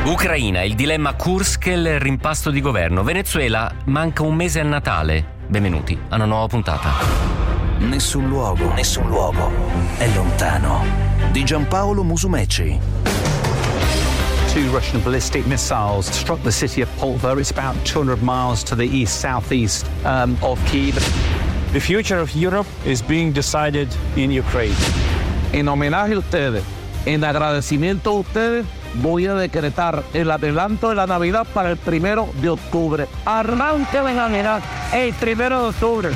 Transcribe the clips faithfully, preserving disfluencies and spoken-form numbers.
Ucraina, il dilemma Kursk e il rimpasto di governo. Venezuela, manca un mese al Natale. Benvenuti a una nuova puntata. Nessun luogo, nessun luogo è lontano. Di Giampaolo Musumeci. Two Russian ballistic missiles struck the city of Poltava. It's about two hundred miles to the east-southeast um, of Kyiv. The future of Europe is being decided in Ukraine. En homenaje a ustedes, en agradecimiento a ustedes, voy a decretar el adelanto de la Navidad para el primero de octubre. Arranque de Navidad el primero de octubre.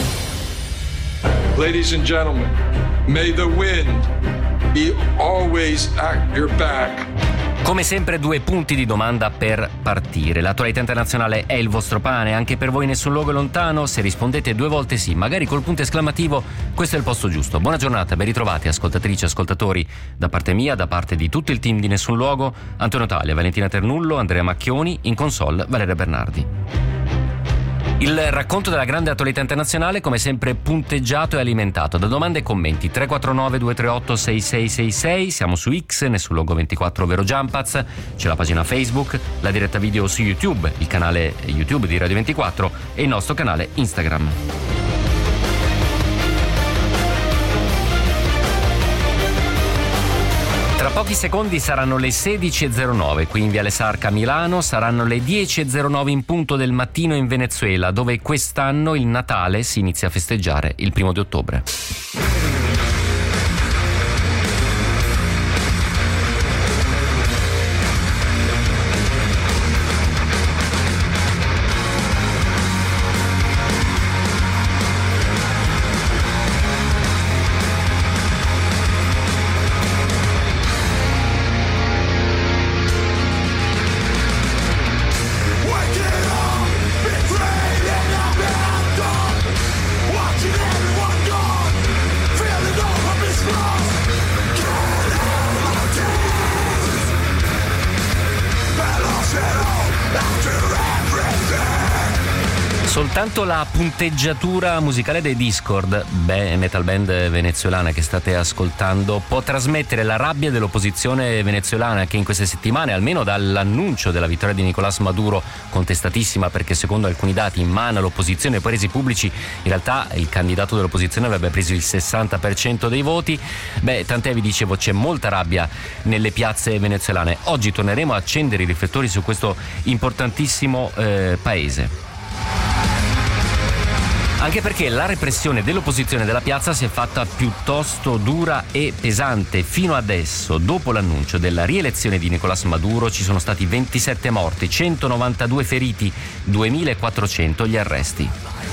Ladies and gentlemen, may the wind be always at your back. Come sempre due punti di domanda per partire. L'attualità internazionale è il vostro pane? Anche per voi nessun luogo è lontano? Se rispondete due volte sì, magari col punto esclamativo, questo è il posto giusto. Buona giornata, ben ritrovati ascoltatrici e ascoltatori. Da parte mia, da parte di tutto il team di Nessun Luogo, Antonio Taglia, Valentina Ternullo, Andrea Macchioni, in console Valeria Bernardi. Il racconto della grande attualità internazionale, come sempre punteggiato e alimentato da domande e commenti. Tre quattro nove due tre otto sei sei sei sei, siamo su X, Nessun Luogo ventiquattro, ovvero Jumpaz, c'è la pagina Facebook, la diretta video su YouTube, il canale YouTube di Radio ventiquattro e il nostro canale Instagram. Tra pochi secondi saranno le sedici e zero nove qui in Viale Sarca a Milano, saranno le dieci e zero nove in punto del mattino in Venezuela, dove quest'anno il Natale si inizia a festeggiare il primo di ottobre. Soltanto la punteggiatura musicale dei Discord, beh, metal band venezuelana che state ascoltando, può trasmettere la rabbia dell'opposizione venezuelana che in queste settimane, almeno dall'annuncio della vittoria di Nicolás Maduro, contestatissima perché secondo alcuni dati in mano all'opposizione poi resi pubblici, in realtà il candidato dell'opposizione avrebbe preso il sessanta per cento dei voti. Beh, tant'è, vi dicevo, c'è molta rabbia nelle piazze venezuelane. Oggi torneremo a accendere i riflettori su questo importantissimo eh, paese. Anche perché la repressione dell'opposizione della piazza si è fatta piuttosto dura e pesante. Fino adesso, dopo l'annuncio della rielezione di Nicolás Maduro, ci sono stati ventisette morti, centonovantadue feriti, duemilaquattrocento gli arresti.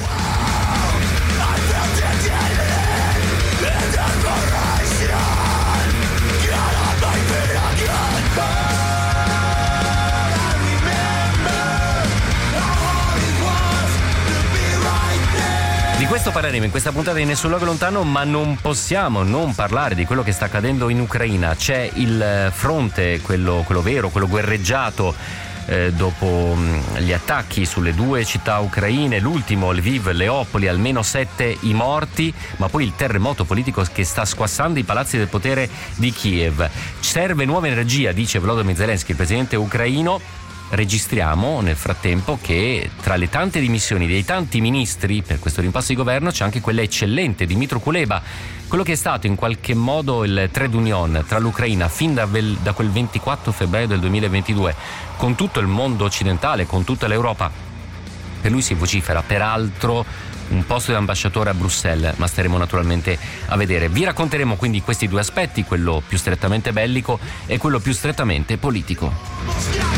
Di questo parleremo in questa puntata di Nessun Luogo Lontano, ma non possiamo non parlare di quello che sta accadendo in Ucraina. C'è il fronte, quello, quello vero, quello guerreggiato, eh, dopo mh, gli attacchi sulle due città ucraine, l'ultimo, Lviv, Leopoli, almeno sette i morti, ma poi il terremoto politico che sta squassando i palazzi del potere di Kiev. Serve nuova energia, dice Volodymyr Zelensky, il presidente ucraino. Registriamo nel frattempo che tra le tante dimissioni dei tanti ministri per questo rimpasto di governo c'è anche quella eccellente di Dmytro Kuleba, quello che è stato in qualche modo il trade union tra l'Ucraina fin da, da quel ventiquattro febbraio del duemilaventidue con tutto il mondo occidentale, con tutta l'Europa. Per lui si vocifera peraltro un posto di ambasciatore a Bruxelles, ma staremo naturalmente a vedere. Vi racconteremo quindi questi due aspetti, quello più strettamente bellico e quello più strettamente politico.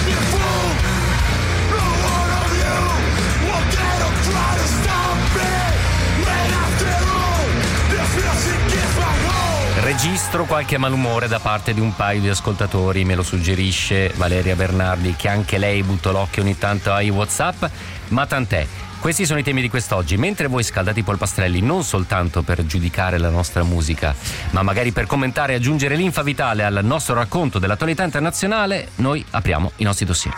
Registro qualche malumore da parte di un paio di ascoltatori, me lo suggerisce Valeria Bernardi, che anche lei butta l'occhio ogni tanto ai WhatsApp, ma tant'è. Questi sono i temi di quest'oggi, mentre voi scaldate i polpastrelli non soltanto per giudicare la nostra musica, ma magari per commentare e aggiungere linfa vitale al nostro racconto dell'attualità internazionale, noi apriamo i nostri dossier.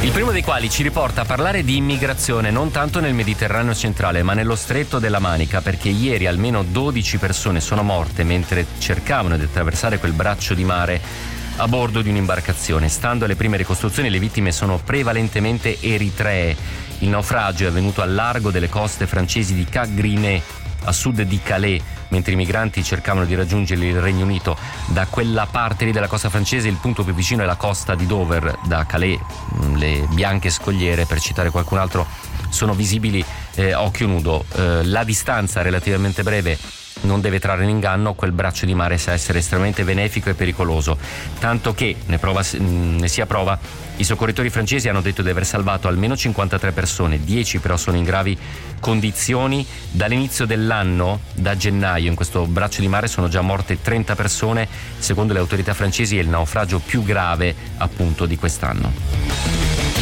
Il primo dei quali ci riporta a parlare di immigrazione non tanto nel Mediterraneo centrale ma nello Stretto della Manica, perché ieri almeno dodici persone sono morte mentre cercavano di attraversare quel braccio di mare a bordo di un'imbarcazione. Stando alle prime ricostruzioni, le vittime sono prevalentemente eritree. Il naufragio è avvenuto al largo delle coste francesi di Cagriné, a sud di Calais, mentre i migranti cercavano di raggiungere il Regno Unito. Da quella parte lì della costa francese il punto più vicino è la costa di Dover. Da Calais le bianche scogliere, per citare qualcun altro, sono visibili eh, a occhio nudo. Eh, la distanza relativamente breve non deve trarre in inganno, quel braccio di mare sa essere estremamente benefico e pericoloso, tanto che ne, prova, ne sia prova i soccorritori francesi hanno detto di aver salvato almeno cinquantatré persone, dieci però sono in gravi condizioni. Dall'inizio dell'anno, da gennaio, in questo braccio di mare sono già morte trenta persone. Secondo le autorità francesi è il naufragio più grave appunto di quest'anno.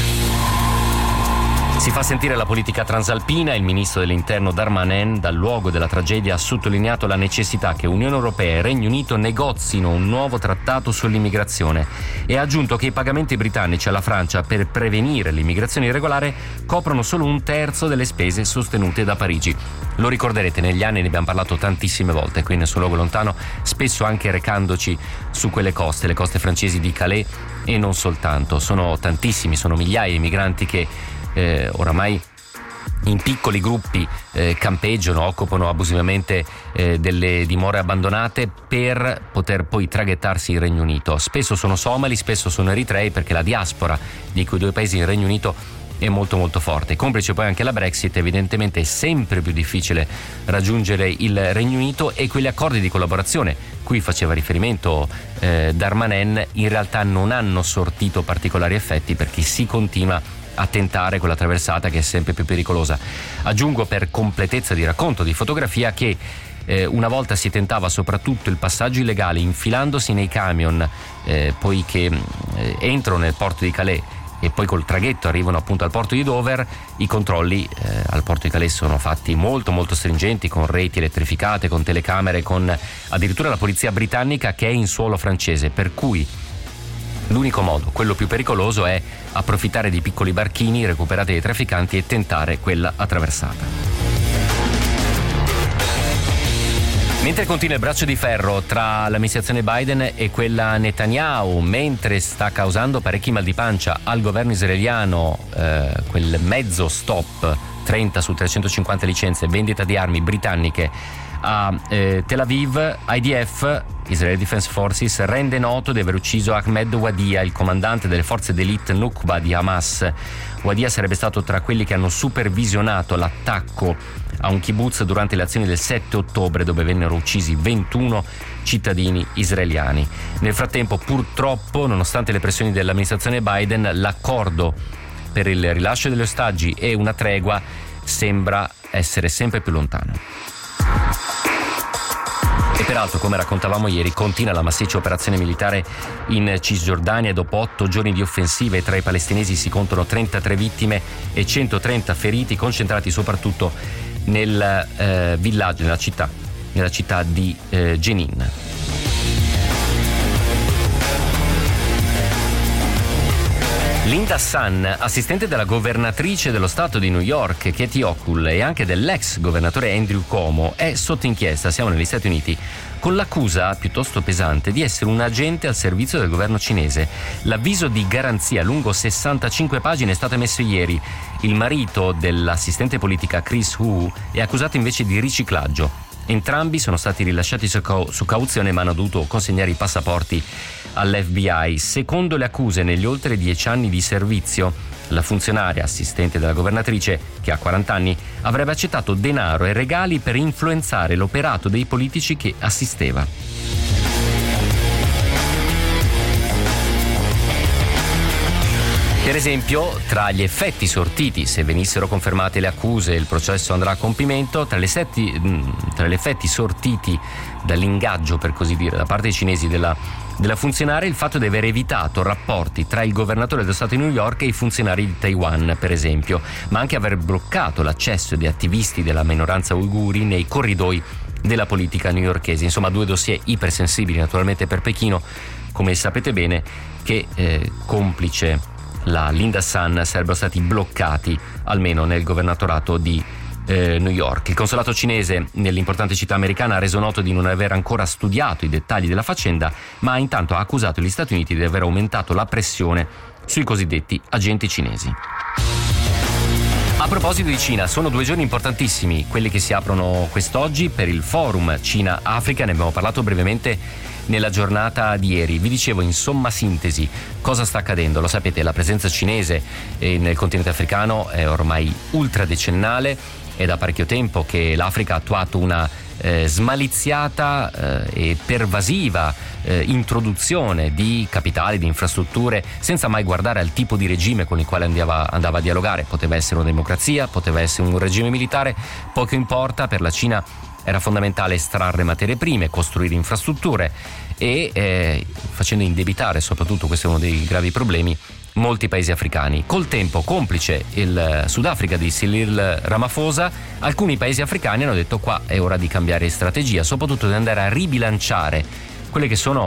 Si fa sentire la politica transalpina. Il ministro dell'Interno Darmanin, dal luogo della tragedia, ha sottolineato la necessità che Unione Europea e Regno Unito negozino un nuovo trattato sull'immigrazione e ha aggiunto che i pagamenti britannici alla Francia per prevenire l'immigrazione irregolare coprono solo un terzo delle spese sostenute da Parigi. Lo ricorderete, negli anni ne abbiamo parlato tantissime volte qui nel suo luogo lontano, spesso anche recandoci su quelle coste, le coste francesi di Calais e non soltanto. Sono tantissimi, sono migliaia i migranti che Eh, oramai in piccoli gruppi eh, campeggiano, occupano abusivamente eh, delle dimore abbandonate per poter poi traghettarsi in Regno Unito. Spesso sono somali, spesso sono eritrei, perché la diaspora di quei due paesi in Regno Unito è molto molto forte. Complice poi anche la Brexit, evidentemente è sempre più difficile raggiungere il Regno Unito e quegli accordi di collaborazione cui faceva riferimento eh, Darmanin in realtà non hanno sortito particolari effetti, perché si continua a tentare quella traversata che è sempre più pericolosa. Aggiungo, per completezza di racconto, di fotografia, che eh, una volta si tentava soprattutto il passaggio illegale infilandosi nei camion eh, poi che eh, entrano nel porto di Calais e poi col traghetto arrivano appunto al porto di Dover. I controlli eh, al porto di Calais sono fatti molto molto stringenti, con reti elettrificate, con telecamere, con addirittura la polizia britannica che è in suolo francese, per cui l'unico modo, quello più pericoloso, è approfittare di piccoli barchini recuperati dai trafficanti e tentare quella attraversata. Mentre continua il braccio di ferro tra l'amministrazione Biden e quella Netanyahu, mentre sta causando parecchi mal di pancia al governo israeliano eh, quel mezzo stop, trenta su trecentocinquanta licenze, vendita di armi britanniche a eh, Tel Aviv, I D F, Israel Defense Forces, rende noto di aver ucciso Ahmed Wadia, il comandante delle forze d'élite Nukba di Hamas. Wadia sarebbe stato tra quelli che hanno supervisionato l'attacco a un kibbutz durante le azioni del sette ottobre, dove vennero uccisi ventuno cittadini israeliani. Nel frattempo, purtroppo, nonostante le pressioni dell'amministrazione Biden, l'accordo per il rilascio degli ostaggi e una tregua sembra essere sempre più lontano. E peraltro, come raccontavamo ieri, continua la massiccia operazione militare in Cisgiordania. Dopo otto giorni di offensive tra i palestinesi si contano trentatré vittime e centotrenta feriti, concentrati soprattutto nel eh, villaggio, nella città, nella città di eh, Jenin. Linda Sun, assistente della governatrice dello stato di New York, Katie Hochul, e anche dell'ex governatore Andrew Cuomo, è sotto inchiesta, siamo negli Stati Uniti, con l'accusa piuttosto pesante di essere un agente al servizio del governo cinese. L'avviso di garanzia lungo sessantacinque pagine è stato emesso ieri. Il marito dell'assistente politica Chris Hu è accusato invece di riciclaggio. Entrambi sono stati rilasciati su, cau- su cauzione, ma hanno dovuto consegnare i passaporti all'F B I. Secondo le accuse, negli oltre dieci anni di servizio, la funzionaria assistente della governatrice, che ha quaranta anni, avrebbe accettato denaro e regali per influenzare l'operato dei politici che assisteva. Per esempio, tra gli effetti sortiti, se venissero confermate le accuse e il processo andrà a compimento, tra, le setti, tra gli effetti sortiti dall'ingaggio, per così dire, da parte dei cinesi della, della funzionaria, il fatto di aver evitato rapporti tra il governatore dello Stato di New York e i funzionari di Taiwan, per esempio, ma anche aver bloccato l'accesso di attivisti della minoranza uiguri nei corridoi della politica newyorkese. Insomma, due dossier ipersensibili naturalmente per Pechino, come sapete bene, che eh, complice la Lindassan sarebbero stati bloccati almeno nel governatorato di eh, New York. Il consolato cinese nell'importante città americana ha reso noto di non aver ancora studiato i dettagli della faccenda, ma intanto ha accusato gli Stati Uniti di aver aumentato la pressione sui cosiddetti agenti cinesi. A proposito di Cina, sono due giorni importantissimi quelli che si aprono quest'oggi per il forum Cina-Africa. Ne abbiamo parlato brevemente nella giornata di ieri. Vi dicevo in somma sintesi cosa sta accadendo. Lo sapete, la presenza cinese nel continente africano è ormai ultradecennale. È da parecchio tempo che l'Africa ha attuato una eh, smaliziata eh, e pervasiva eh, introduzione di capitali, di infrastrutture, senza mai guardare al tipo di regime con il quale andava, andava a dialogare. Poteva essere una democrazia, poteva essere un regime militare, poco importa. Per la Cina era fondamentale estrarre materie prime, costruire infrastrutture e eh, facendo indebitare, soprattutto questo è uno dei gravi problemi, molti paesi africani. Col tempo, complice il Sudafrica di Cyril Ramaphosa, alcuni paesi africani hanno detto: qua è ora di cambiare strategia, soprattutto di andare a ribilanciare quelle che sono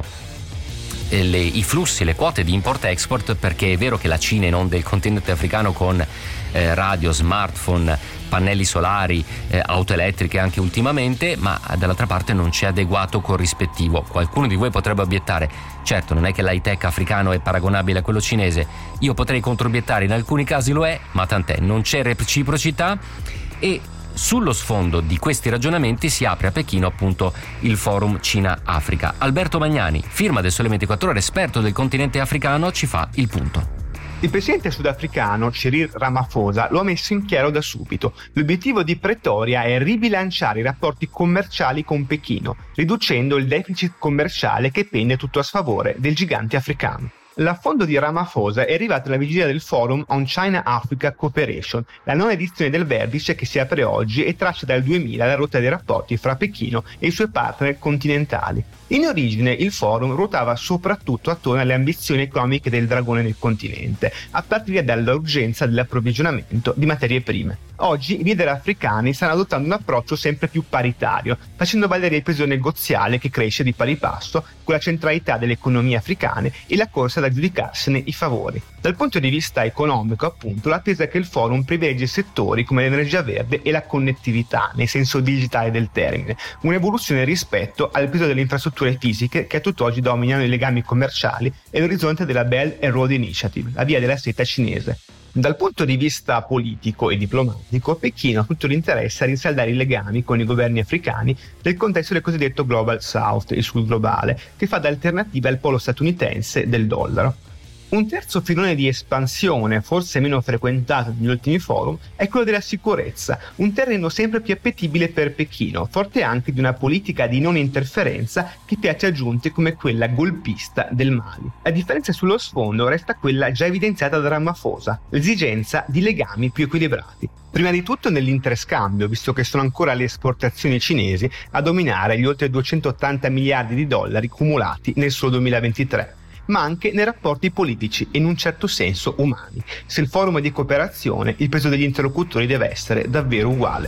le, i flussi, le quote di import-export, perché è vero che la Cina inonda il continente africano con eh, radio, smartphone, pannelli solari, eh, auto elettriche anche ultimamente, ma dall'altra parte non c'è adeguato corrispettivo. Qualcuno di voi potrebbe obiettare: certo, non è che l'high-tech africano è paragonabile a quello cinese. Io potrei controobiettare, in alcuni casi lo è, ma tant'è, non c'è reciprocità. E sullo sfondo di questi ragionamenti si apre a Pechino appunto il forum Cina-Africa. Alberto Magnani, firma del Sole ventiquattro Ore, esperto del continente africano, ci fa il punto. Il presidente sudafricano Cyril Ramaphosa lo ha messo in chiaro da subito. L'obiettivo di Pretoria è ribilanciare i rapporti commerciali con Pechino, riducendo il deficit commerciale che pende tutto a sfavore del gigante africano. L'affondo di Ramaphosa è arrivato alla vigilia del Forum on China-Africa Cooperation, la nona edizione del vertice che si apre oggi e traccia dal duemila la rotta dei rapporti fra Pechino e i suoi partner continentali. In origine il forum ruotava soprattutto attorno alle ambizioni economiche del dragone del continente, a partire dall'urgenza dell'approvvigionamento di materie prime. Oggi i leader africani stanno adottando un approccio sempre più paritario, facendo valere il peso negoziale che cresce di pari passo con la centralità delle economie africane e la corsa ad aggiudicarsene i favori. Dal punto di vista economico, appunto, l'attesa è che il forum privilegi settori come l'energia verde e la connettività, nel senso digitale del termine, un'evoluzione rispetto al peso delle infrastrutture fisiche che a tutt'oggi dominano i legami commerciali e l'orizzonte della Belt and Road Initiative, la via della seta cinese. Dal punto di vista politico e diplomatico, Pechino ha tutto l'interesse a rinsaldare i legami con i governi africani nel contesto del cosiddetto Global South, il Sud globale, che fa da alternativa al polo statunitense del dollaro. Un terzo filone di espansione, forse meno frequentato negli ultimi forum, è quello della sicurezza, un terreno sempre più appetibile per Pechino, forte anche di una politica di non interferenza che piace a giunte come quella golpista del Mali. La differenza sullo sfondo resta quella già evidenziata da Ramaphosa, l'esigenza di legami più equilibrati. Prima di tutto nell'interscambio, visto che sono ancora le esportazioni cinesi a dominare gli oltre duecentottanta miliardi di dollari cumulati nel solo duemilaventitré. Ma anche nei rapporti politici e in un certo senso umani. Se il forum è di cooperazione, il peso degli interlocutori deve essere davvero uguale.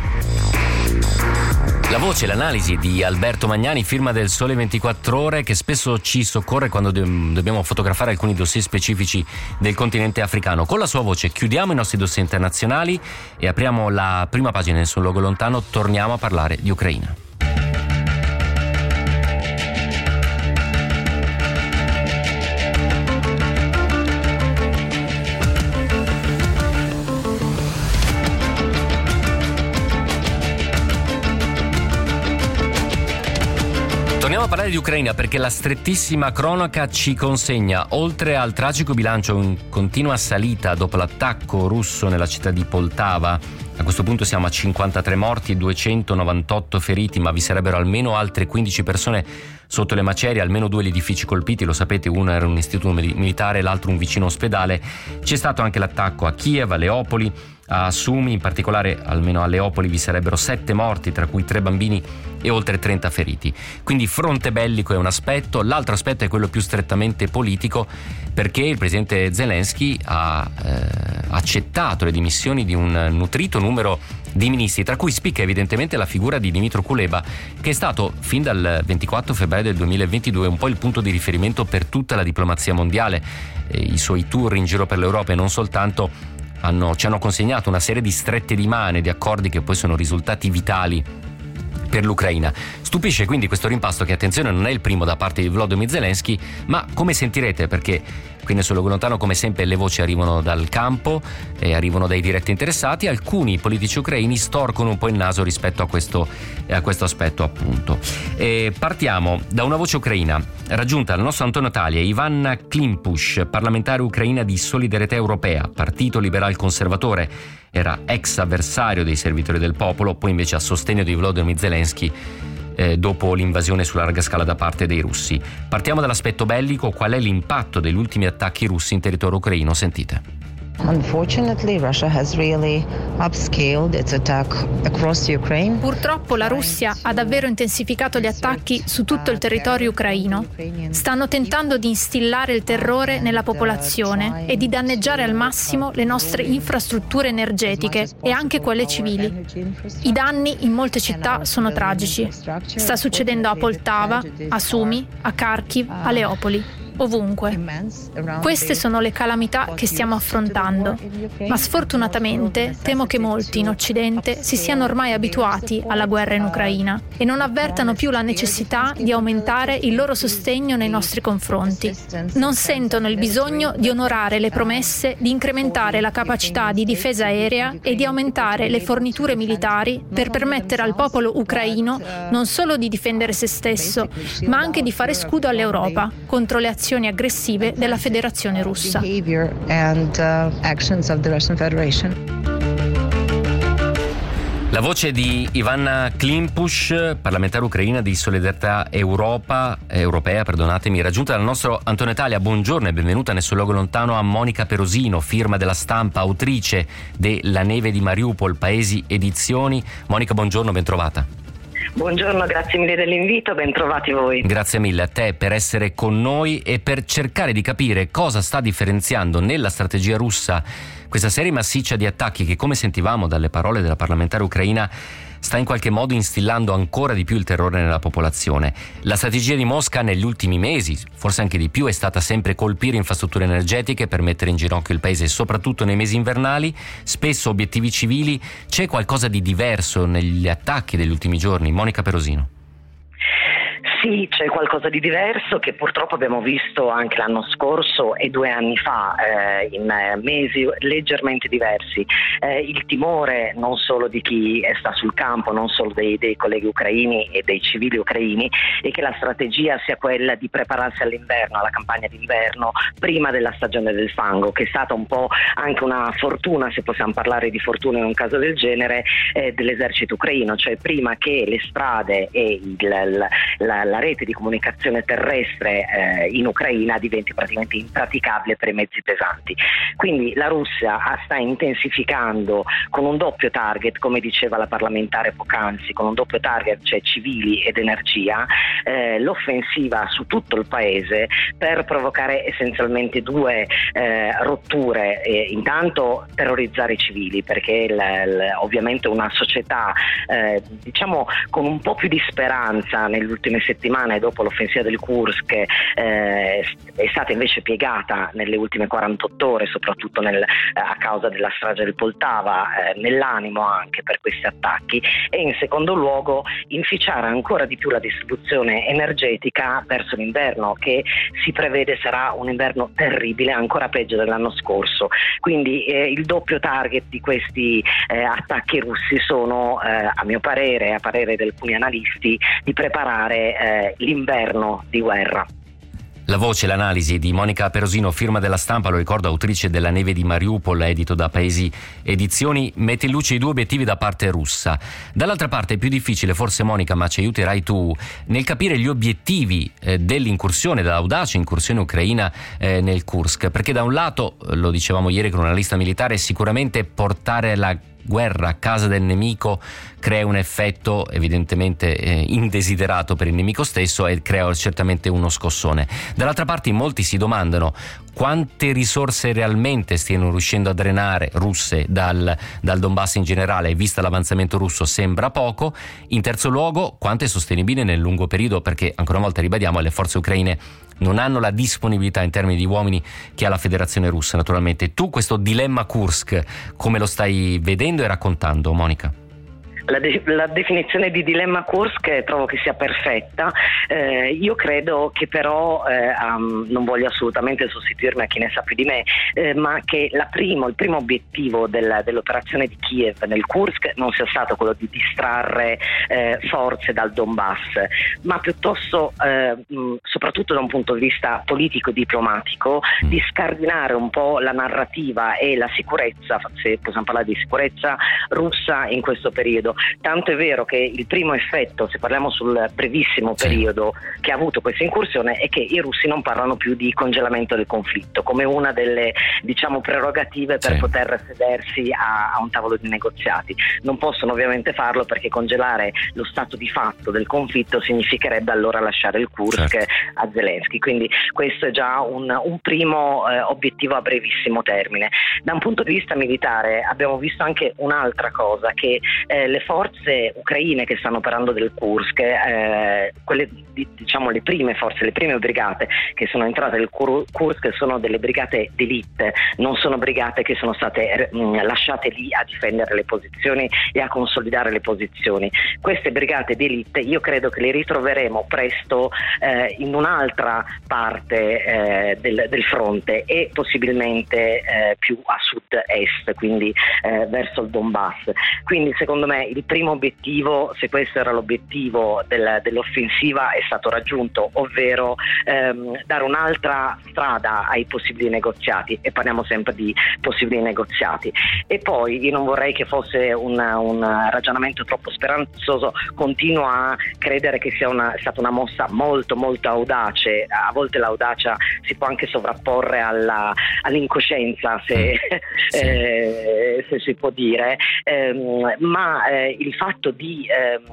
La voce, l'analisi di Alberto Magnani, firma del Sole ventiquattro Ore, che spesso ci soccorre quando do- dobbiamo fotografare alcuni dossier specifici del continente africano. Con la sua voce chiudiamo i nostri dossier internazionali e apriamo la prima pagina del Sul Luogo Lontano. Torniamo a parlare di Ucraina. Torniamo a parlare di Ucraina perché la strettissima cronaca ci consegna, oltre al tragico bilancio in continua salita dopo l'attacco russo nella città di Poltava, a questo punto siamo a cinquantatré morti e duecentonovantotto feriti, ma vi sarebbero almeno altre quindici persone sotto le macerie, almeno due gli edifici colpiti, lo sapete, uno era un istituto militare, l'altro un vicino ospedale. C'è stato anche l'attacco a Kiev, a Leopoli, a Sumi, in particolare almeno a Leopoli vi sarebbero sette morti, tra cui tre bambini e oltre trenta feriti. Quindi fronte bellico è un aspetto, l'altro aspetto è quello più strettamente politico, perché il presidente Zelensky ha eh, accettato le dimissioni di un nutrito numero di ministri, tra cui spicca evidentemente la figura di Dmytro Kuleba, che è stato fin dal ventiquattro febbraio del duemilaventidue un po' il punto di riferimento per tutta la diplomazia mondiale. E i suoi tour in giro per l'Europa e non soltanto hanno, ci hanno consegnato una serie di strette di mano e di accordi che poi sono risultati vitali per l'Ucraina. Stupisce quindi questo rimpasto, che, attenzione, non è il primo da parte di Volodymyr Zelensky, ma come sentirete, perché qui nel Suo Luogo Lontano come sempre le voci arrivano dal campo e arrivano dai diretti interessati, alcuni politici ucraini storcono un po' il naso rispetto a questo, a questo aspetto appunto. E partiamo da una voce ucraina raggiunta dal nostro Antonio Talia, Ivana Klimpush, parlamentare ucraina di Solidarietà Europea, partito liberal conservatore, era ex avversario dei servitori del popolo, poi invece a sostegno di Volodymyr Zelensky eh, dopo l'invasione su larga scala da parte dei russi. Partiamo dall'aspetto bellico. Qual è l'impatto degli ultimi attacchi russi in territorio ucraino? Sentite. Unfortunately, Russia has really upscaled its attack across Ukraine. Purtroppo la Russia ha davvero intensificato gli attacchi su tutto il territorio ucraino. Stanno tentando di instillare il terrore nella popolazione e di danneggiare al massimo le nostre infrastrutture energetiche e anche quelle civili. I danni in molte città sono tragici. Sta succedendo a Poltava, a Sumi, a Kharkiv, a Leopoli. Ovunque. Queste sono le calamità che stiamo affrontando, ma sfortunatamente temo che molti in Occidente si siano ormai abituati alla guerra in Ucraina e non avvertano più la necessità di aumentare il loro sostegno nei nostri confronti. Non sentono il bisogno di onorare le promesse di incrementare la capacità di difesa aerea e di aumentare le forniture militari per permettere al popolo ucraino non solo di difendere se stesso, ma anche di fare scudo all'Europa contro le azioni aggressive della Federazione Russa. La voce di Ivana Klimpush, parlamentare ucraina di Solidarietà Europa, eh, Europea, perdonatemi, raggiunta dal nostro Antonio Talia. Buongiorno e benvenuta nel Suo Luogo Lontano a Monica Perosino, firma della Stampa, autrice de La neve di Mariupol, Paesi Edizioni. Monica, buongiorno, ben trovata. Buongiorno, grazie mille dell'invito, ben trovati voi. Grazie mille a te per essere con noi e per cercare di capire cosa sta differenziando nella strategia russa questa serie massiccia di attacchi che, come sentivamo dalle parole della parlamentare ucraina, sta in qualche modo instillando ancora di più il terrore nella popolazione. La strategia di Mosca negli ultimi mesi, forse anche di più, è stata sempre colpire infrastrutture energetiche per mettere in ginocchio il paese, soprattutto nei mesi invernali, spesso obiettivi civili. C'è qualcosa di diverso negli attacchi degli ultimi giorni? Monica Perosino. Sì, c'è qualcosa di diverso che purtroppo abbiamo visto anche l'anno scorso e due anni fa, eh, in mesi leggermente diversi. Eh, il timore non solo di chi sta sul campo, non solo dei, dei colleghi ucraini e dei civili ucraini, è che la strategia sia quella di prepararsi all'inverno, alla campagna d'inverno, prima della stagione del fango, che è stata un po' anche una fortuna, se possiamo parlare di fortuna in un caso del genere, eh, dell'esercito ucraino, cioè prima che le strade e il, la, la, la rete di comunicazione terrestre eh, in Ucraina diventi praticamente impraticabile per i mezzi pesanti. Quindi la Russia sta intensificando con un doppio target, come diceva la parlamentare poc'anzi, con un doppio target, cioè civili ed energia, eh, l'offensiva su tutto il paese per provocare essenzialmente due eh, rotture. Eh, intanto terrorizzare i civili, perché l, l, ovviamente una società eh, diciamo con un po' più di speranza nelle ultime settimane dopo l'offensiva del Kursk eh, è stata invece piegata nelle ultime quarantotto ore, soprattutto nel, a causa della strage del Poltava, eh, nell'animo anche per questi attacchi, e in secondo luogo inficiare ancora di più la distribuzione energetica verso l'inverno, che si prevede sarà un inverno terribile, ancora peggio dell'anno scorso. Quindi eh, il doppio target di questi eh, attacchi russi sono, eh, a mio parere, a parere di alcuni analisti, di preparare eh, l'inverno di guerra. La voce, l'analisi di Monica Perosino, firma della Stampa, lo ricordo, autrice della Neve di Mariupol, edito da Paesi Edizioni, mette in luce i due obiettivi da parte russa. Dall'altra parte è più difficile, forse Monica, ma ci aiuterai tu, nel capire gli obiettivi eh, dell'incursione, dell'audace incursione ucraina eh, nel Kursk, perché da un lato, lo dicevamo ieri con una lista militare, sicuramente portare la guerra a casa del nemico crea un effetto evidentemente eh, indesiderato per il nemico stesso e crea certamente uno scossone. Dall'altra parte molti si domandano quante risorse realmente stiano riuscendo a drenare russe dal, dal Donbass in generale, vista l'avanzamento russo sembra poco. In terzo luogo, quanto è sostenibile nel lungo periodo, perché ancora una volta ribadiamo, le forze ucraine non hanno la disponibilità in termini di uomini che ha la Federazione Russa naturalmente. Tu questo dilemma Kursk come lo stai vedendo e raccontando, Monica? La, de- la definizione di dilemma Kursk trovo che sia perfetta. Eh, io credo che però, eh, um, non voglio assolutamente sostituirmi a chi ne sa più di me, eh, ma che la primo, il primo obiettivo del, dell'operazione di Kiev nel Kursk non sia stato quello di distrarre eh, forze dal Donbass, ma piuttosto, eh, mh, soprattutto da un punto di vista politico e diplomatico, di scardinare un po' la narrativa e la sicurezza, se possiamo parlare di sicurezza russa in questo periodo. Tanto è vero che il primo effetto, se parliamo sul brevissimo periodo sì. che ha avuto questa incursione, è che i russi non parlano più di congelamento del conflitto come una delle, diciamo, prerogative per sì. poter sedersi a, a un tavolo di negoziati. Non possono ovviamente farlo perché congelare lo stato di fatto del conflitto significherebbe allora lasciare il Kursk certo. a Zelensky, quindi questo è già un, un primo eh, obiettivo a brevissimo termine. Da un punto di vista militare abbiamo visto anche un'altra cosa, che eh, le forze ucraine che stanno operando del Kursk, eh, quelle diciamo le prime forze, le prime brigate che sono entrate nel Kursk sono delle brigate d'élite, non sono brigate che sono state mh, lasciate lì a difendere le posizioni e a consolidare le posizioni. Queste brigate d'élite io credo che le ritroveremo presto eh, in un'altra parte eh, del, del fronte e possibilmente eh, più a sud-est, quindi eh, verso il Donbass. Quindi secondo me il primo obiettivo, se questo era l'obiettivo del, dell'offensiva, è stato raggiunto, ovvero ehm, dare un'altra strada ai possibili negoziati, e parliamo sempre di possibili negoziati. E poi io non vorrei che fosse un, un ragionamento troppo speranzoso, continuo a credere che sia una, stata una mossa molto molto audace. A volte l'audacia si può anche sovrapporre alla, all'incoscienza, se, sì. eh, se si può dire, ehm, ma eh, il fatto di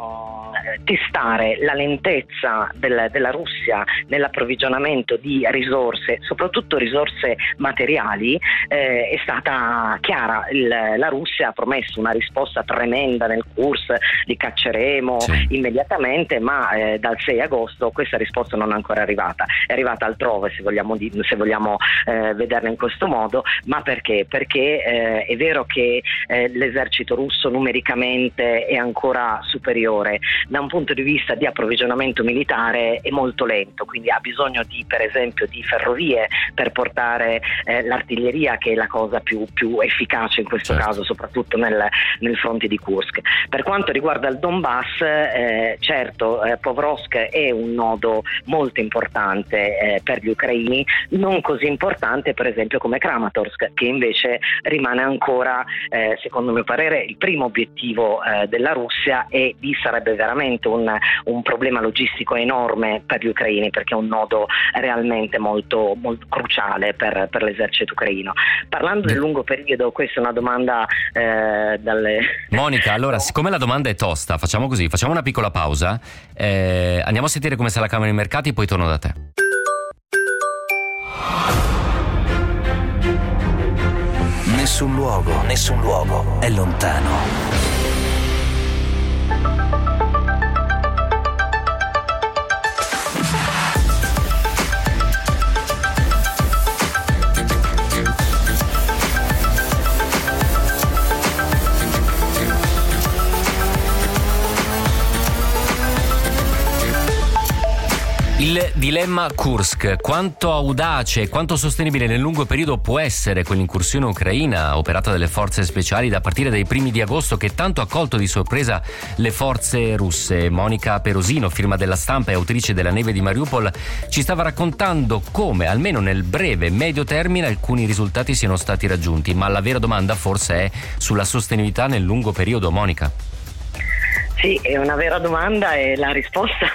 ehm, testare la lentezza del, della Russia nell'approvvigionamento di risorse, soprattutto risorse materiali, eh, è stata chiara. Il, la Russia ha promesso una risposta tremenda nel Kursk, li cacceremo sì. immediatamente, ma eh, dal sei agosto questa risposta non è ancora arrivata, è arrivata altrove, se vogliamo, di, se vogliamo eh, vederla in questo modo. Ma perché? Perché eh, è vero che eh, l'esercito russo numericamente è ancora superiore, da un punto di vista di approvvigionamento militare è molto lento, quindi ha bisogno di, per esempio, di ferrovie per portare eh, l'artiglieria, che è la cosa più, più efficace in questo certo. caso, soprattutto nel, nel fronte di Kursk. Per quanto riguarda il Donbass, eh, certo eh, Povrovsk è un nodo molto importante eh, per gli ucraini, non così importante per esempio come Kramatorsk, che invece rimane ancora, eh, secondo mio parere, il primo obiettivo eh, della Russia, e lì sarebbe veramente un, un problema logistico enorme per gli ucraini, perché è un nodo realmente molto, molto cruciale per, per l'esercito ucraino. Parlando del lungo periodo, questa è una domanda eh, dalle... Monica, allora, siccome la domanda è tosta, facciamo così, facciamo una piccola pausa, eh, andiamo a sentire come sta la Camera dei Mercati, poi torno da te. Nessun luogo, nessun luogo è lontano. Il dilemma Kursk: quanto audace e quanto sostenibile nel lungo periodo può essere quell'incursione ucraina operata dalle forze speciali da partire dai primi di agosto, che tanto ha colto di sorpresa le forze russe? Monica Perosino, firma della Stampa e autrice della Neve di Mariupol, ci stava raccontando come almeno nel breve e medio termine alcuni risultati siano stati raggiunti, ma la vera domanda forse è sulla sostenibilità nel lungo periodo. Monica? Sì, è una vera domanda e la risposta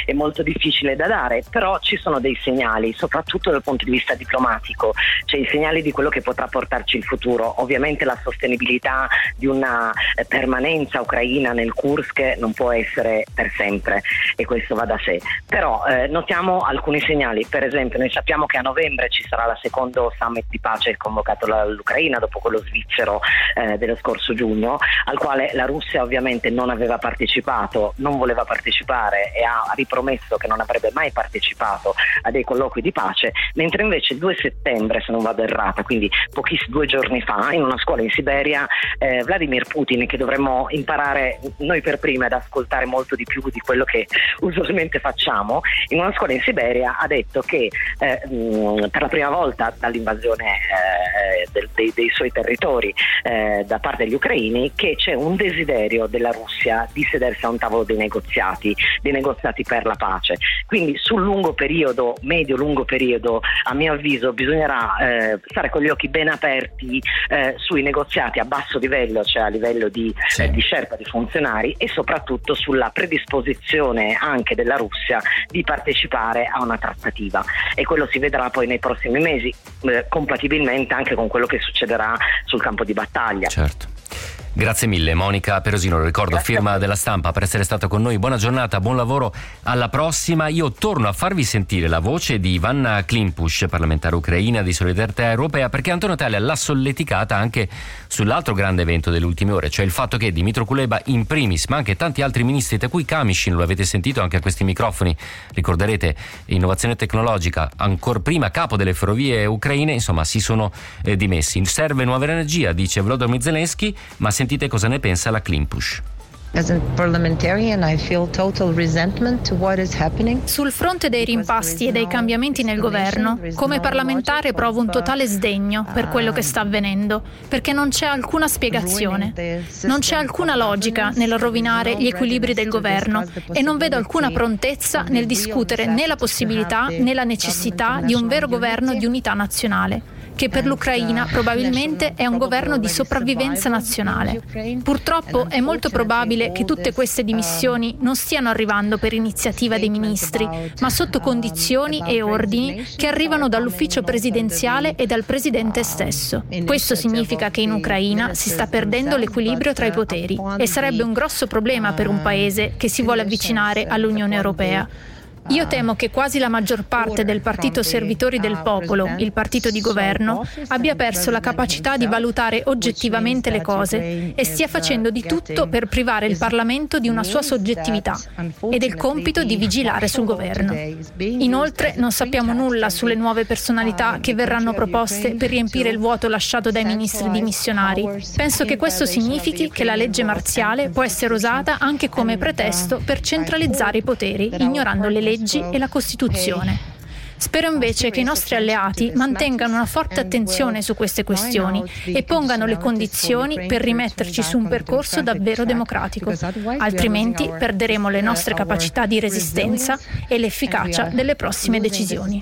è molto difficile da dare, però ci sono dei segnali, soprattutto dal punto di vista diplomatico, cioè i segnali di quello che potrà portarci il futuro. Ovviamente la sostenibilità di una permanenza ucraina nel Kursk non può essere per sempre, e questo va da sé, però eh, notiamo alcuni segnali. Per esempio, noi sappiamo che a novembre ci sarà la secondo summit di pace convocato dall'Ucraina dopo quello svizzero eh, dello scorso giugno, al quale la Russia ovviamente non aveva partecipato, non voleva partecipare e ha ripromesso che non avrebbe mai partecipato a dei colloqui di pace, mentre invece il due settembre, se non vado errata, quindi pochissimi due giorni fa, in una scuola in Siberia, eh, Vladimir Putin, che dovremmo imparare noi per prima ad ascoltare molto di più di quello che usualmente facciamo, in una scuola in Siberia ha detto che eh, mh, per la prima volta dall'invasione eh, del, dei, dei suoi territori eh, da parte degli ucraini, che c'è un desiderio della Russia di sedersi a un tavolo dei negoziati, dei negoziati per la pace. Quindi sul lungo periodo, medio-lungo periodo, a mio avviso bisognerà eh, stare con gli occhi ben aperti eh, sui negoziati a basso livello, cioè a livello di, sì. eh, di scelta di funzionari, e soprattutto sulla predisposizione anche della Russia di partecipare a una trattativa, e quello si vedrà poi nei prossimi mesi, eh, compatibilmente anche con quello che succederà sul campo di battaglia. Certo. Grazie mille Monica Perosino, lo ricordo, Grazie firma della Stampa, per essere stata con noi. Buona giornata, buon lavoro, alla prossima. Io torno a farvi sentire la voce di Ivana Klimpush, parlamentare ucraina di Solidarietà Europea, perché Antonio Talia l'ha solleticata anche sull'altro grande evento delle ultime ore, cioè il fatto che Dmytro Kuleba in primis, ma anche tanti altri ministri, tra cui Kamyshin, lo avete sentito anche a questi microfoni, ricorderete, innovazione tecnologica, ancor prima capo delle ferrovie ucraine, insomma si sono eh, dimessi. Serve nuova energia, dice Volodymyr Zelensky, ma sentite cosa ne pensa la Klimpush. As a parliamentarian, I feel total resentment to what is happening. Sul fronte dei rimpasti e dei cambiamenti nel governo, come parlamentare provo un totale sdegno per quello che sta avvenendo, perché non c'è alcuna spiegazione. Non c'è alcuna logica nel rovinare gli equilibri del governo, e non vedo alcuna prontezza nel discutere né la possibilità né la necessità di un vero governo di unità nazionale, che per l'Ucraina probabilmente è un governo di sopravvivenza nazionale. Purtroppo è molto probabile che tutte queste dimissioni non stiano arrivando per iniziativa dei ministri, ma sotto condizioni e ordini che arrivano dall'ufficio presidenziale e dal presidente stesso. Questo significa che in Ucraina si sta perdendo l'equilibrio tra i poteri, e sarebbe un grosso problema per un paese che si vuole avvicinare all'Unione Europea. Io temo che quasi la maggior parte del partito Servitori del Popolo, il partito di governo, abbia perso la capacità di valutare oggettivamente le cose e stia facendo di tutto per privare il Parlamento di una sua soggettività e del compito di vigilare sul governo. Inoltre non sappiamo nulla sulle nuove personalità che verranno proposte per riempire il vuoto lasciato dai ministri dimissionari. Penso che questo significhi che la legge marziale può essere usata anche come pretesto per centralizzare i poteri, ignorando le leggi e la Costituzione. Spero invece che i nostri alleati mantengano una forte attenzione su queste questioni e pongano le condizioni per rimetterci su un percorso davvero democratico, altrimenti perderemo le nostre capacità di resistenza e l'efficacia delle prossime decisioni.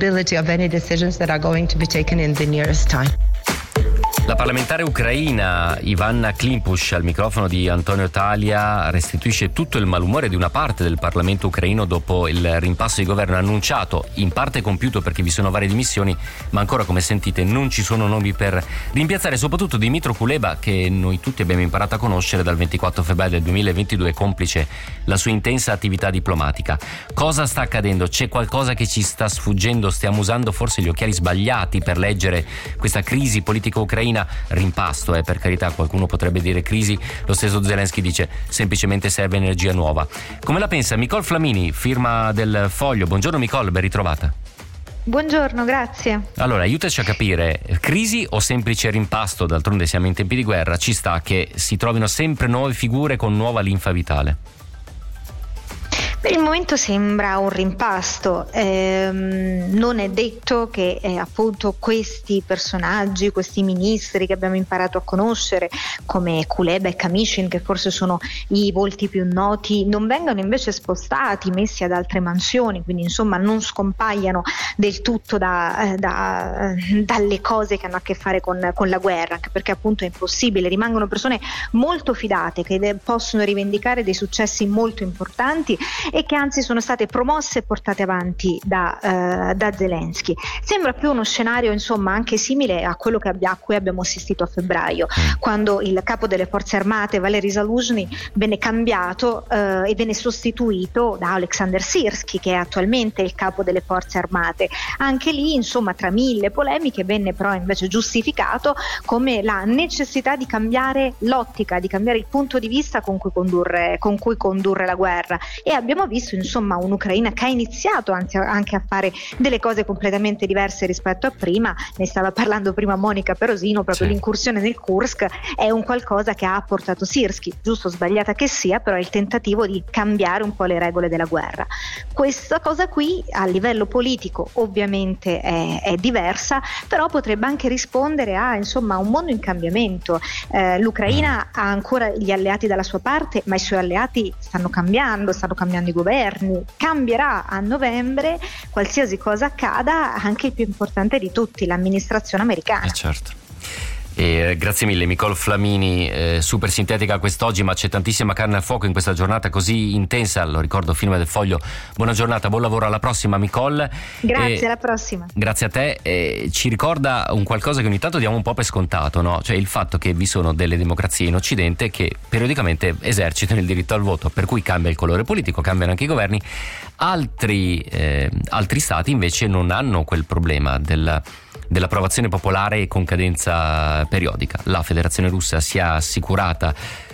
La parlamentare ucraina Ivana Klimpush al microfono di Antonio Talia restituisce tutto il malumore di una parte del Parlamento ucraino dopo il rimpasso di governo annunciato, in parte compiuto perché vi sono varie dimissioni, ma ancora, come sentite, non ci sono nomi per rimpiazzare, soprattutto Dmytro Kuleba, che noi tutti abbiamo imparato a conoscere dal ventiquattro febbraio del duemilaventidue, complice la sua intensa attività diplomatica. Cosa sta accadendo? C'è qualcosa che ci sta sfuggendo? Stiamo usando forse gli occhiali sbagliati per leggere questa crisi politica ucraina? Rimpasto, eh, per carità, qualcuno potrebbe dire crisi, lo stesso Zelensky dice semplicemente serve energia nuova. Come la pensa Nicole Flamini, firma del Foglio? Buongiorno Nicole, ben ritrovata. Buongiorno, grazie. Allora, aiutaci a capire, crisi o semplice rimpasto? D'altronde siamo in tempi di guerra, ci sta che si trovino sempre nuove figure con nuova linfa vitale. Per il momento sembra un rimpasto, ehm, non è detto che eh, appunto questi personaggi, questi ministri che abbiamo imparato a conoscere come Kuleba e Kamyshin, che forse sono i volti più noti, non vengano invece spostati, messi ad altre mansioni, quindi insomma non scompaiano del tutto da, eh, da, dalle cose che hanno a che fare con, con la guerra, anche perché appunto è impossibile, rimangono persone molto fidate che de- possono rivendicare dei successi molto importanti e che anzi sono state promosse e portate avanti da, eh, da Zelensky. Sembra più uno scenario insomma anche simile a quello che abbia, a cui abbiamo assistito a febbraio, quando il capo delle forze armate Valery Zaluzhny venne cambiato eh, e venne sostituito da Alexander Sirski, che è attualmente il capo delle forze armate. Anche lì insomma tra mille polemiche venne però invece giustificato come la necessità di cambiare l'ottica, di cambiare il punto di vista con cui condurre, con cui condurre la guerra, e abbiamo visto insomma un'Ucraina che ha iniziato anzi anche a fare delle cose completamente diverse rispetto a prima. Ne stava parlando prima Monica Perosino, proprio sì. L'incursione nel Kursk è un qualcosa che ha portato Sirski, giusto o sbagliata che sia, però è il tentativo di cambiare un po' le regole della guerra. Questa cosa qui a livello politico ovviamente è, è diversa, però potrebbe anche rispondere a insomma un mondo in cambiamento. Eh, L'Ucraina ha ancora gli alleati dalla sua parte, ma i suoi alleati stanno cambiando, stanno cambiando i governi. Cambierà a novembre, qualsiasi cosa accada, anche il più importante di tutti, l'amministrazione americana. Eh certo. E grazie mille Micol Flamini, eh, super sintetica quest'oggi, ma c'è tantissima carne al fuoco in questa giornata così intensa, lo ricordo, firma del Foglio. Buona giornata, buon lavoro, alla prossima Micol. Grazie, e, alla prossima. Grazie a te. E ci ricorda un qualcosa che ogni tanto diamo un po' per scontato, no? Cioè il fatto che vi sono delle democrazie in Occidente che periodicamente esercitano il diritto al voto, per cui cambia il colore politico, cambiano anche i governi. Altri, eh, altri stati invece non hanno quel problema del dell'approvazione popolare con cadenza periodica. La Federazione Russa si è assicurata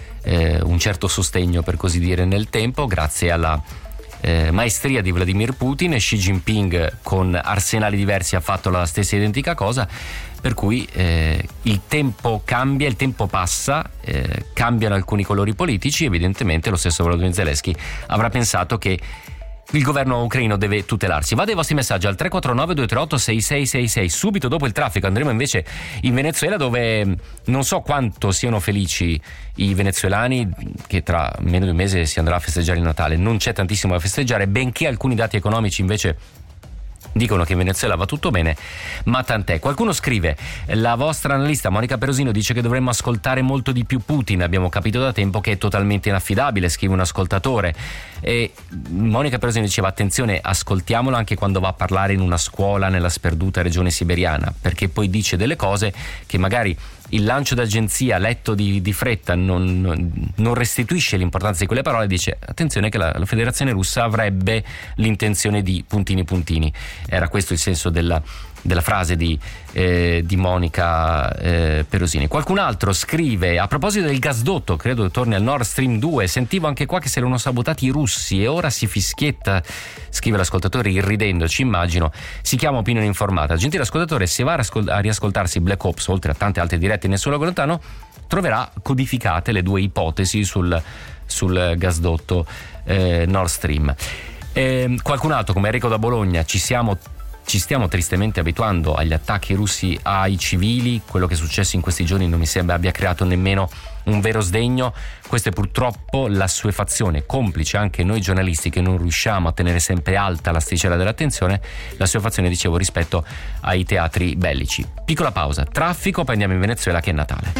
eh, un certo sostegno, per così dire, nel tempo, grazie alla eh, maestria di Vladimir Putin. Xi Jinping con arsenali diversi ha fatto la stessa identica cosa, per cui eh, il tempo cambia, il tempo passa, eh, cambiano alcuni colori politici. Evidentemente lo stesso Volodymyr Zelensky avrà pensato che il governo ucraino deve tutelarsi. Vado ai vostri messaggi al tre quattro nove due tre otto sei sei sei sei. Subito dopo il traffico andremo invece in Venezuela, dove non so quanto siano felici i venezuelani, che tra meno di un mese si andrà a festeggiare il Natale. Non c'è tantissimo da festeggiare, benché alcuni dati economici invece dicono che in Venezuela va tutto bene, ma tant'è. Qualcuno scrive: la vostra analista Monica Perosino dice che dovremmo ascoltare molto di più Putin, abbiamo capito da tempo che è totalmente inaffidabile, scrive un ascoltatore. E Monica Perosino diceva: attenzione, ascoltiamolo anche quando va a parlare in una scuola nella sperduta regione siberiana, perché poi dice delle cose che magari il lancio d'agenzia letto di, di fretta non, non, non restituisce l'importanza di quelle parole. Dice: attenzione che la, la Federazione Russa avrebbe l'intenzione di puntini puntini. Era questo il senso della, della frase di, eh, di Monica eh, Perosini. Qualcun altro scrive: a proposito del gasdotto, credo che torni al Nord Stream due, sentivo anche qua che si erano sabotati i russi e ora si fischietta, scrive l'ascoltatore irridendoci, immagino. Si chiama Opinione Informata. Gentile ascoltatore, se va a, rascol- a riascoltarsi Black Ops, oltre a tante altre dirette in Nessun Luogo Lontano, troverà codificate le due ipotesi sul, sul gasdotto eh, Nord Stream. Eh, qualcun altro come Enrico da Bologna: ci siamo Ci stiamo tristemente abituando agli attacchi russi ai civili. Quello che è successo in questi giorni non mi sembra abbia creato nemmeno un vero sdegno. Questa è purtroppo l'assuefazione, complice anche noi giornalisti che non riusciamo a tenere sempre alta l'asticella dell'attenzione, l'assuefazione, dicevo, rispetto ai teatri bellici. Piccola pausa, traffico, poi andiamo in Venezuela che è Natale.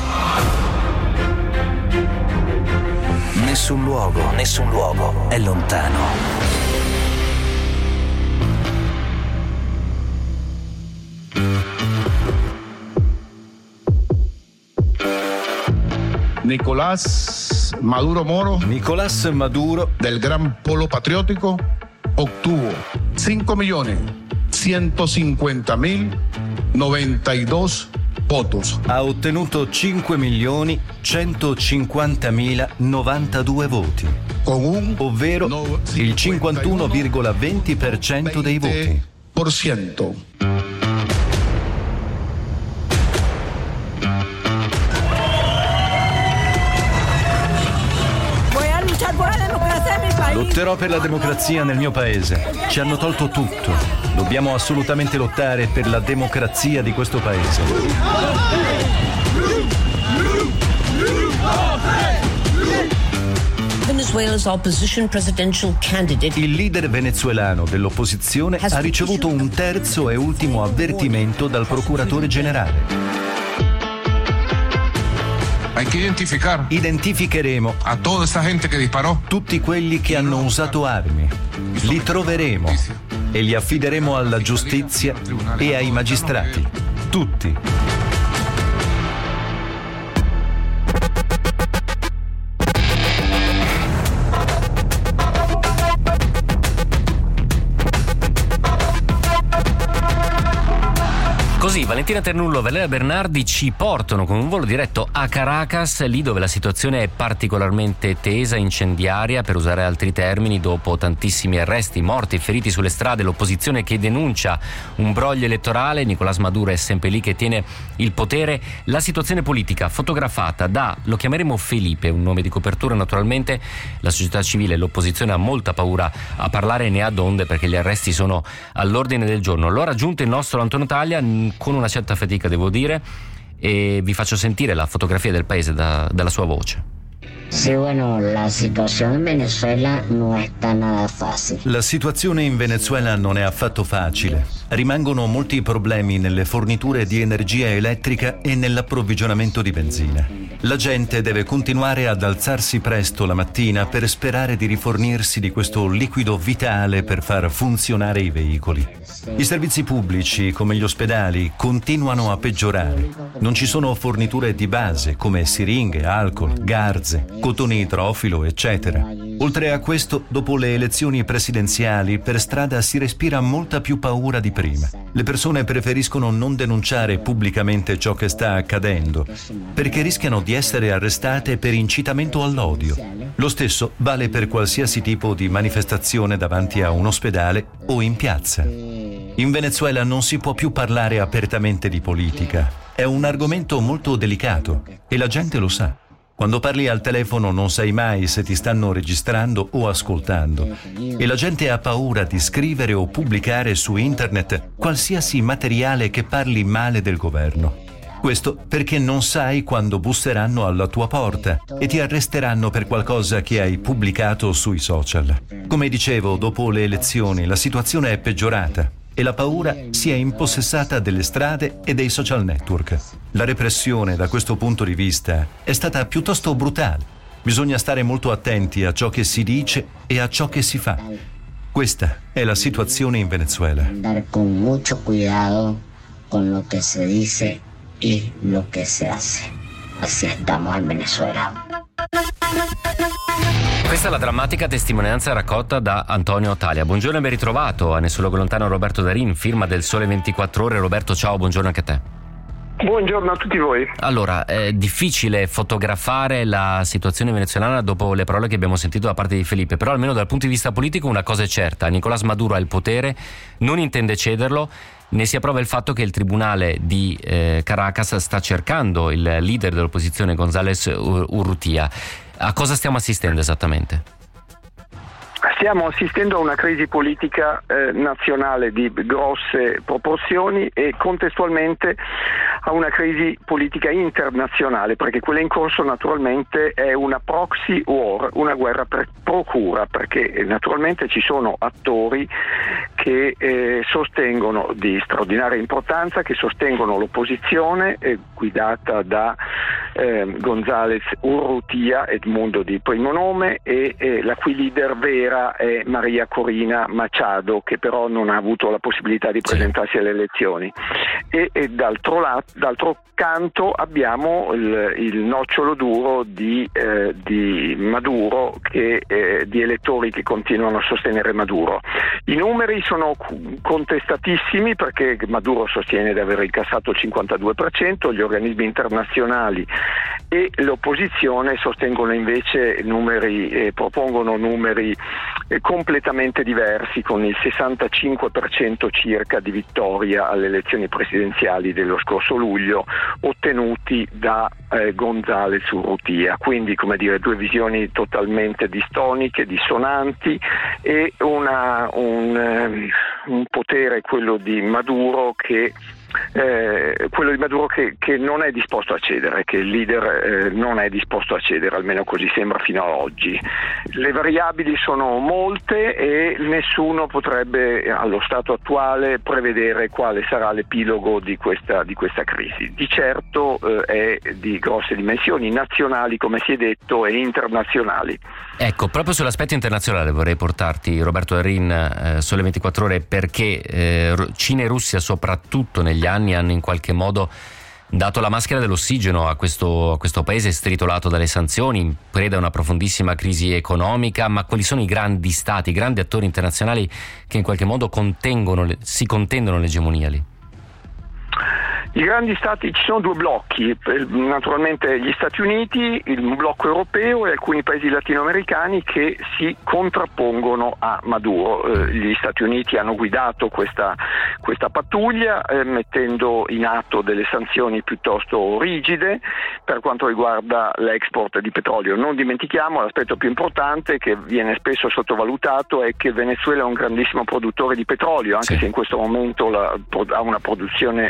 Nessun luogo, nessun luogo è lontano. Nicolás Maduro Moro, Nicolás Maduro del Gran Polo Patriótico, obtuvo cinco millones ciento cincuenta mil noventa y dos votos. Ha ottenuto cinque milioni centocinquantamila novantadue voti, con un ovvero no, il cinquantuno virgola venti per cento dei voti. Por ciento. Lotterò per la democrazia nel mio paese. Ci hanno tolto tutto. Dobbiamo assolutamente lottare per la democrazia di questo paese. Il leader venezuelano dell'opposizione ha ricevuto un terzo e ultimo avvertimento dal procuratore generale. Hay que identificar. Identificheremo a toda esa gente che disparò. Tutti quelli che hanno usato armi. Li troveremo e li affideremo alla giustizia e ai magistrati. Tutti. Così Valentina Ternullo e Valeria Bernardi ci portano con un volo diretto a Caracas, lì dove la situazione è particolarmente tesa, incendiaria, per usare altri termini, dopo tantissimi arresti, morti e feriti sulle strade, l'opposizione che denuncia un broglio elettorale, Nicolás Maduro è sempre lì che tiene il potere, la situazione politica fotografata da, lo chiameremo Felipe, un nome di copertura naturalmente, la società civile e l'opposizione ha molta paura a parlare, ne ha donde perché gli arresti sono all'ordine del giorno. L'ho raggiunto il nostro Antonio Taglia con una certa fatica, devo dire, e vi faccio sentire la fotografia del paese da, dalla sua voce. Sí, bueno, la situación en Venezuela no está nada fácil. La situazione in Venezuela non è affatto facile. Rimangono molti problemi nelle forniture di energia elettrica e nell'approvvigionamento di benzina. La gente deve continuare ad alzarsi presto la mattina per sperare di rifornirsi di questo liquido vitale per far funzionare i veicoli. I servizi pubblici, come gli ospedali, continuano a peggiorare. Non ci sono forniture di base come siringhe, alcol, garze, cotone idrofilo, eccetera. Oltre a questo, dopo le elezioni presidenziali, per strada si respira molta più paura di prima. Le persone preferiscono non denunciare pubblicamente ciò che sta accadendo, perché rischiano di essere arrestate per incitamento all'odio. Lo stesso vale per qualsiasi tipo di manifestazione davanti a un ospedale o in piazza. In Venezuela non si può più parlare apertamente di politica. È un argomento molto delicato e la gente lo sa. Quando parli al telefono non sai mai se ti stanno registrando o ascoltando e la gente ha paura di scrivere o pubblicare su internet qualsiasi materiale che parli male del governo. Questo perché non sai quando busseranno alla tua porta e ti arresteranno per qualcosa che hai pubblicato sui social. Come dicevo, dopo le elezioni la situazione è peggiorata e la paura si è impossessata delle strade e dei social network. La repressione, da questo punto di vista, è stata piuttosto brutale. Bisogna stare molto attenti a ciò che si dice e a ciò che si fa. Questa è la situazione in Venezuela. Andar con mucho cuidado con lo que se dice y lo que se hace. Así estamos en Venezuela. Questa è la drammatica testimonianza raccolta da Antonio Taglia. Buongiorno e ben ritrovato a Nessun Luogo Lontano Roberto Darin, firma del Sole ventiquattro Ore. Roberto, ciao, buongiorno anche a te. Buongiorno a tutti voi. Allora, è difficile fotografare la situazione venezuelana dopo le parole che abbiamo sentito da parte di Felipe, però almeno dal punto di vista politico una cosa è certa: Nicolás Maduro ha il potere, non intende cederlo. Ne si approva il fatto che il tribunale di eh, Caracas sta cercando il leader dell'opposizione González Urrutia. A cosa stiamo assistendo esattamente? Stiamo assistendo a una crisi politica eh, nazionale di grosse proporzioni e contestualmente a una crisi politica internazionale, perché quella in corso naturalmente è una proxy war, una guerra per procura, perché eh, naturalmente ci sono attori che eh, sostengono di straordinaria importanza, che sostengono l'opposizione eh, guidata da eh, González Urrutia, Edmundo di primo nome, e eh, la cui leader vera è Maria Corina Machado, che però non ha avuto la possibilità di presentarsi alle elezioni. E, e d'altro, lato, d'altro canto abbiamo il, il nocciolo duro di, eh, di Maduro, che, eh, di elettori che continuano a sostenere Maduro. I numeri sono contestatissimi perché Maduro sostiene di aver incassato il cinquantadue per cento, gli organismi internazionali e l'opposizione sostengono invece numeri, eh, propongono numeri eh, completamente diversi, con il sessantacinque per cento circa di vittoria alle elezioni presidenziali dello scorso luglio ottenuti da eh, González Urrutia. Quindi, come dire, due visioni totalmente distoniche, dissonanti, e una, un, um, un potere, quello di Maduro, che eh, quello di Maduro che, che non è disposto a cedere, che il leader eh, non è disposto a cedere, almeno così sembra fino ad oggi. Le variabili sono molte e nessuno potrebbe allo stato attuale prevedere quale sarà l'epilogo di questa, di questa crisi. Di certo eh, è di grosse dimensioni, nazionali come si è detto e internazionali. Ecco, proprio sull'aspetto internazionale vorrei portarti, Roberto Darin, eh, Sole ventiquattro Ore, perché eh, Cina e Russia soprattutto negli anni hanno in qualche modo dato la maschera dell'ossigeno a questo, a questo paese stritolato dalle sanzioni, preda una profondissima crisi economica. Ma quali sono i grandi stati, i grandi attori internazionali che in qualche modo contengono, si contendono l'egemonia lì? I grandi stati, ci sono due blocchi, naturalmente gli Stati Uniti, il blocco europeo e alcuni paesi latinoamericani che si contrappongono a Maduro. Eh, gli Stati Uniti hanno guidato questa, questa pattuglia eh, mettendo in atto delle sanzioni piuttosto rigide per quanto riguarda l'export di petrolio. Non dimentichiamo l'aspetto più importante che viene spesso sottovalutato, è che il Venezuela è un grandissimo produttore di petrolio, anche sì. se in questo momento la, ha una produzione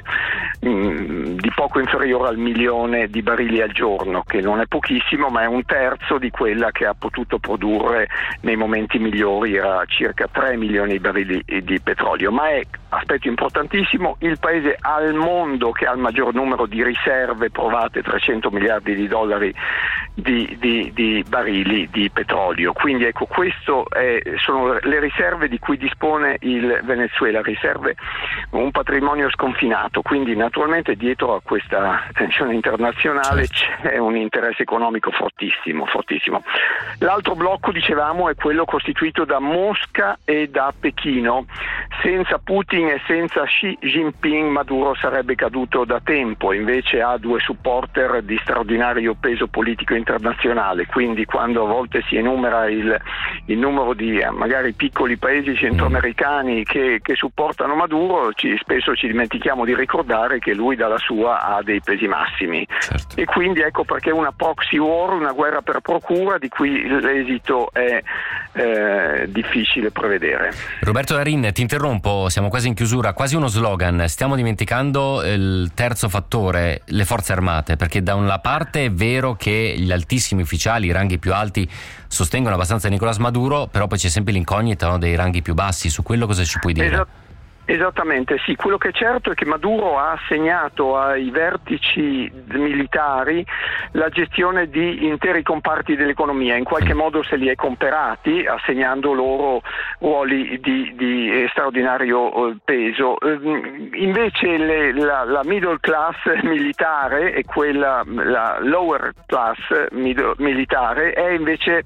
di poco inferiore al milione di barili al giorno, che non è pochissimo, ma è un terzo di quella che ha potuto produrre nei momenti migliori, era circa tre milioni di barili di petrolio. Ma è, aspetto importantissimo, il paese al mondo che ha il maggior numero di riserve provate, trecento miliardi di dollari di, di, di barili di petrolio. Quindi ecco, questo è, sono le riserve di cui dispone il Venezuela, riserve, un patrimonio sconfinato. Quindi naturalmente dietro a questa tensione internazionale c'è un interesse economico fortissimo, fortissimo. L'altro blocco, dicevamo, è quello costituito da Mosca e da Pechino. Senza Putin e senza Xi Jinping Maduro sarebbe caduto da tempo, invece ha due supporter di straordinario peso politico internazionale, quindi quando a volte si enumera il, il numero di eh, magari piccoli paesi centroamericani che, che supportano Maduro, ci, spesso ci dimentichiamo di ricordare che lui dalla sua ha dei pesi massimi. Certo. E quindi ecco perché una proxy war, una guerra per procura di cui l'esito è eh, difficile prevedere. Roberto Darin, ti interrompo, siamo quasi in chiusura, quasi uno slogan, stiamo dimenticando il terzo fattore, le forze armate, perché da una parte è vero che gli altissimi ufficiali, i ranghi più alti, sostengono abbastanza Nicolás Maduro, però poi c'è sempre l'incognita, no, dei ranghi più bassi. Su quello cosa ci puoi dire? Esatto. Esattamente, sì. Quello che è certo è che Maduro ha assegnato ai vertici militari la gestione di interi comparti dell'economia, in qualche modo se li è comperati, assegnando loro ruoli di, di straordinario peso. Invece le, la, la middle class militare e quella, la lower class middle, militare è invece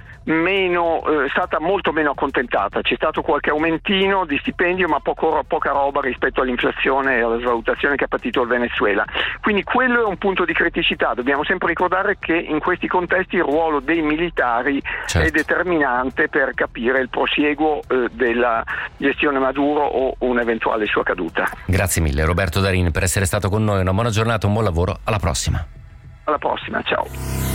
meno eh, stata molto meno accontentata. C'è stato qualche aumentino di stipendio, ma poco, poca roba rispetto all'inflazione e alla svalutazione che ha patito il Venezuela. Quindi quello è un punto di criticità. Dobbiamo sempre ricordare che in questi contesti il ruolo dei militari certo. è determinante per capire il prosieguo eh, della gestione Maduro o un'eventuale sua caduta. Grazie mille Roberto Darin per essere stato con noi, una buona giornata, un buon lavoro, alla prossima. Alla prossima, ciao.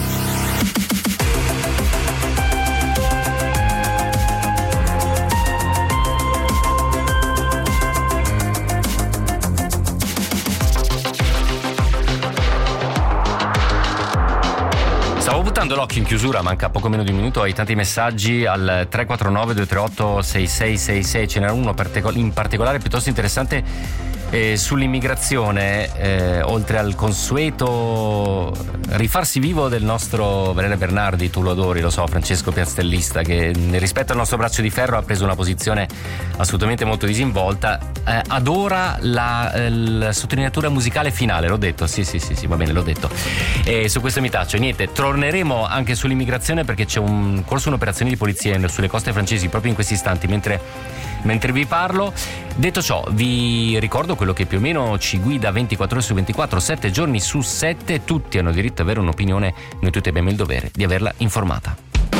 Stavo buttando l'occhio in chiusura, manca poco meno di un minuto, ai tanti messaggi al tre quattro nove due tre otto sei sei sei sei. Ce n'era uno in particolare piuttosto interessante eh, sull'immigrazione, eh, oltre al consueto rifarsi vivo del nostro Valerio Bernardi. Tu lo adori, lo so, Francesco Piastellista, che rispetto al nostro braccio di ferro ha preso una posizione assolutamente molto disinvolta. Eh, adora la, eh, la sottolineatura musicale finale, l'ho detto? Sì, sì, sì, sì, va bene, l'ho detto. E su questo mi taccio. Niente, torneremo anche sull'immigrazione perché c'è un corso un'operazione di polizia sulle coste francesi proprio in questi istanti mentre, mentre vi parlo. Detto ciò, vi ricordo quello che più o meno ci guida ventiquattro ore su ventiquattro, sette giorni su sette. Tutti hanno diritto ad avere un'opinione, noi tutti abbiamo il dovere di averla informata.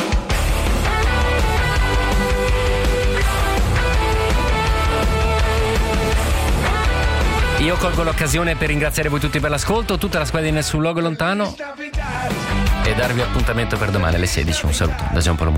Io colgo l'occasione per ringraziare voi tutti per l'ascolto, tutta la squadra di Nessun Luogo Lontano, e darvi appuntamento per domani alle sedici. Un saluto da Giampaolo Muti.